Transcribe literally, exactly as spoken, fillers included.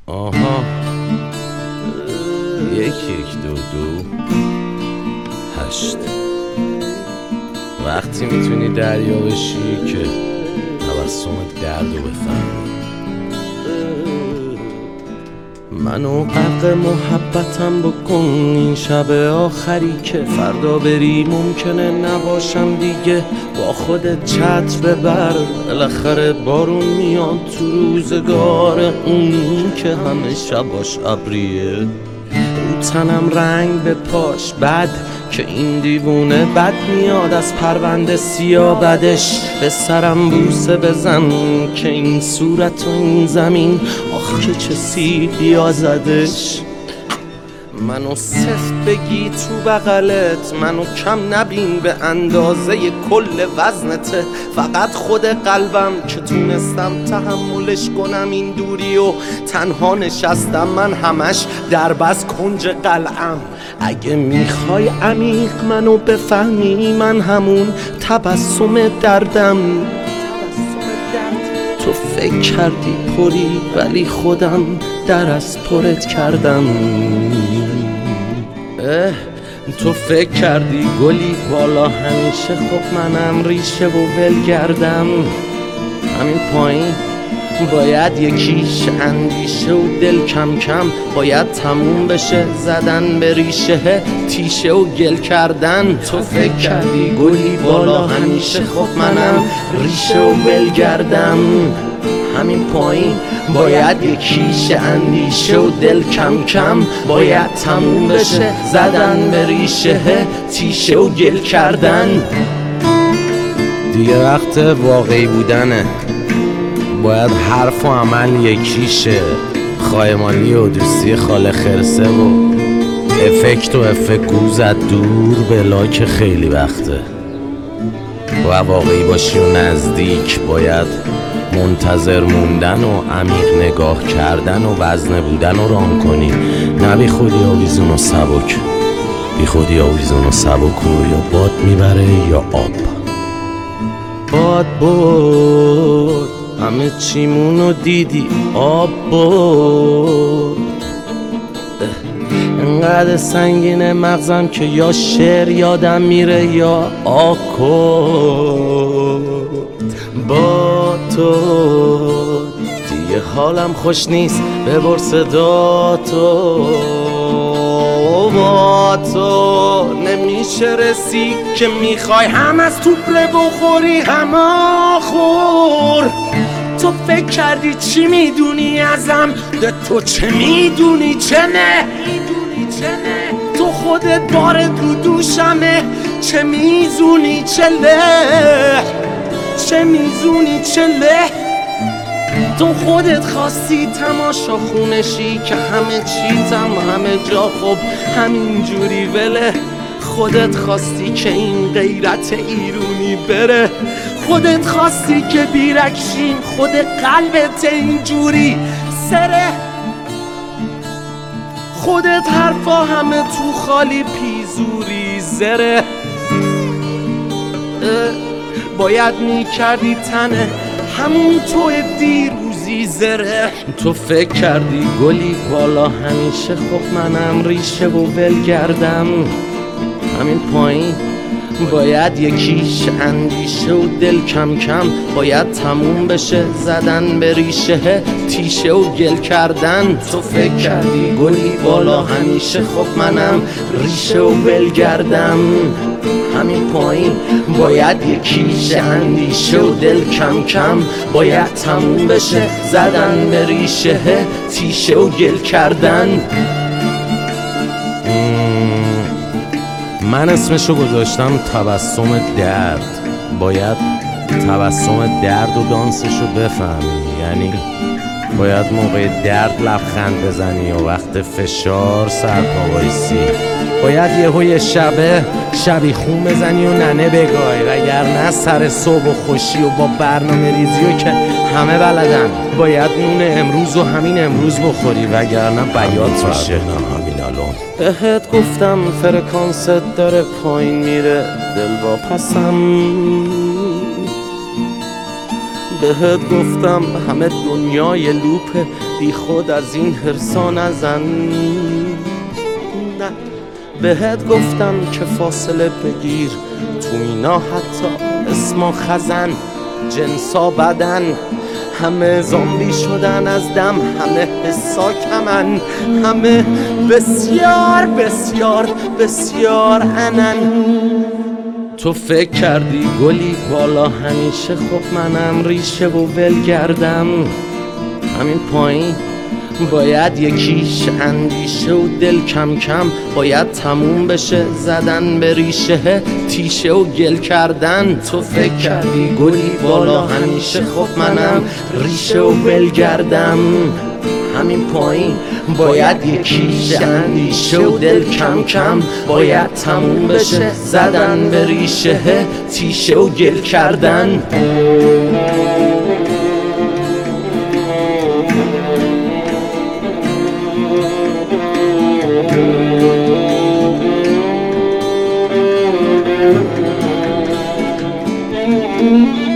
آها یک یک دو دو هشت. وقتی میتونی دریا بشی که تبسم درد رو بفهمی. منو غرق محبتم بکن این شب آخری که فردا بری ممکنه نباشم دیگه. با خودت چتر ببر بالاخره بارون میاد تو روزگار اون که همه شباش ابریه. رو تنم رنگ به پاش بد که این دیوونه بد میاد از پرونده سیاه بدش. به سرم بوسه بزن که این صورت و این زمین آخ که چه سیدی زدش. منو سفت بگی تو بغلت، منو کم نبین به اندازه کل وزنته. فقط خود قلبم که تونستم تحملش کنم این دوری و تنها نشستم من همش در بس کنج قلعم. اگه میخوای عمیق منو بفهمی من همون تبسم دردم. تو فکر کردی پری ولی خودم در از پرت کردم. اه تو فکر کردی گلی بالا همیشه خب منم ریشه و ول گردم. همین پایین باید یکیش اندیشه و دل کم کم باید تموم بشه زدن به ریشه تیشه و گل کردن. تو فکر کردی گلی بالا همیشه خب منم ریشه و ول گردم. همین پایین باید یکیش اندیشه و دل کم کم باید تموم بشه زدن به ریشه تیشه و گل کردن. دیگه وقت واقعی بودنه، باید حرف و عمل یکیشه. خایمالی و دوستی خاله خرسه و افکت و افکت زد دور بلا که خیلی وقته. باید واقعی باشی و نزدیک، باید منتظر موندن و عمیق نگاه کردن و وزنه بودن و رام کنی. نه بی خودی آویزون و سبک، بی خودی آویزون و سبک رو یا باد میبره یا آب. باد برد همه چیمونو دیدی آب برد. انقدر سنگین مغزم که یا شعر یادم میره یا آکورد. با تو دیگه حالم خوش نیست ببر صدا تو. با تو نمیشه رسید که میخوای هم از توپله بخوری هم آخور. تو فکر کردی چی میدونی ازم، ده تو چه میدونی چه نه. تو خودت بارت رو دوشمه، چه میزونی چه له، چه میزونی چه له. تو خودت خواستی تماشا خونشی که همه چیزم همه جا خب همین جوری وله. خودت خواستی که این غیرت ایرونی بره، خودت خواستی که بیرکشیم خود قلبت اینجوری سره. خودت حرفا همه تو خالی پیزوری زره. باید میکردی تنه همون تو دیروزی زره. تو فکر کردی گلی بالا همیشه خب منم ریشه و ول گردم. همین پایین باید یکیش اندیشه و دل کم کم باید تموم بشه زدن به ریشه تیشه و گل کردن. تو فکر کردی گلی بالا همیشه خب منم ریشه و ول گردم. همین پایین باید یکیش اندیشه و دل کم کم باید تموم بشه زدن به ریشه تیشه و گل کردن. من اسمشو گذاشتم تبسم درد. باید تبسم درد و دانسشو بفهمی، یعنی باید موقع درد لبخند بزنی و وقت فشار سرپا وایسی. باید یهو یه شبه شبیخون بزنی و ننه بگای، وگرنه سر صبح و خوشی و با برنامه ریزی و که همه بلدن. باید نون امروز و همین امروز بخوری وگرنه بیات میشه. همین الان بهت گفتم فرکانست داره پایین میره، دل با پسم بهت گفتم همه دنیای لوپه، بی خود از این حرصا نزن. نه بهت گفتم که فاصله بگیر، تو اینا حتی اسما خزن جنسا بدن، همه زامبی شدن از دم، همه حسا کمن، همه بسیار بسیار بسیار انن. تو فکر کردی گلی بالا همیشه، خب منم ریشه و ولگردم. همین پایین باید یکیش اندیشه و دل کم کم باید تموم بشه زدن به ریشه تیشه و گل کردن. تو فکر کردی گلی بالا همیشه، خب منم ریشه و ولگردم. همین پایین باید یکیش اندیشه و دل کم کم باید تموم بشه زدن به ریشه تیشه و گل کردن. Thank you.